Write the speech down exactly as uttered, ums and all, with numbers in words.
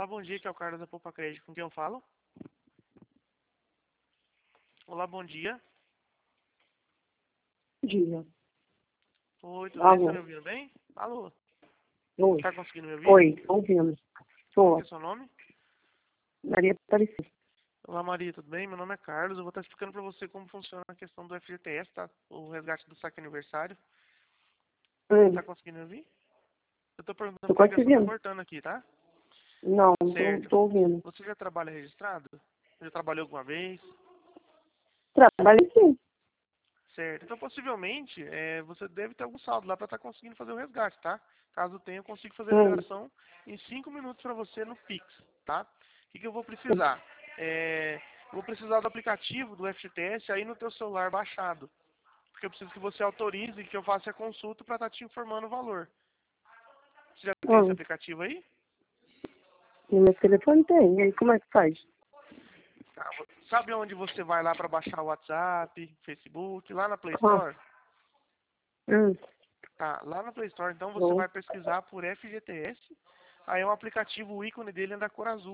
bom dia, que é o Carlos da Poupa Crédito. Com quem eu falo? Olá, bom dia. Dia. Oi, tudo bem? Você Alô. tá me ouvindo bem? Alô, Oi. tá conseguindo me ouvir? Oi, tô ouvindo. Qual Tô. que é o seu nome? Maria Aparecida. Olá, Maria, tudo bem? Meu nome é Carlos. Eu vou estar explicando para você como funciona a questão do F G T S, tá? O resgate do saque aniversário. Hum, Tá conseguindo me ouvir? Eu tô perguntando tô porque a ligação tá conseguindo? cortando aqui, tá? Não, não tô, Certo. tô ouvindo. Você já trabalha registrado? Já trabalhou alguma vez? Trabalho sim. Certo. Então, possivelmente, é, você deve ter algum saldo lá para estar conseguindo fazer o resgate, tá? Caso tenha, eu consigo fazer a Hum, liberação em cinco minutos para você no Pix, tá? O que, que eu vou precisar? É, eu vou precisar do aplicativo do F G T S aí no teu celular baixado. Porque eu preciso que você autorize que eu faça a consulta para estar te informando o valor. Você já tem esse hum. aplicativo aí? No meu telefone tem. E aí, como é que faz? Tá, vo- sabe onde você vai lá para baixar o WhatsApp, Facebook, lá na Play Ah, Store? hum, Tá, lá na Play Store, então você bom. vai pesquisar por F G T S. Aí é um aplicativo, o ícone dele é da cor azul.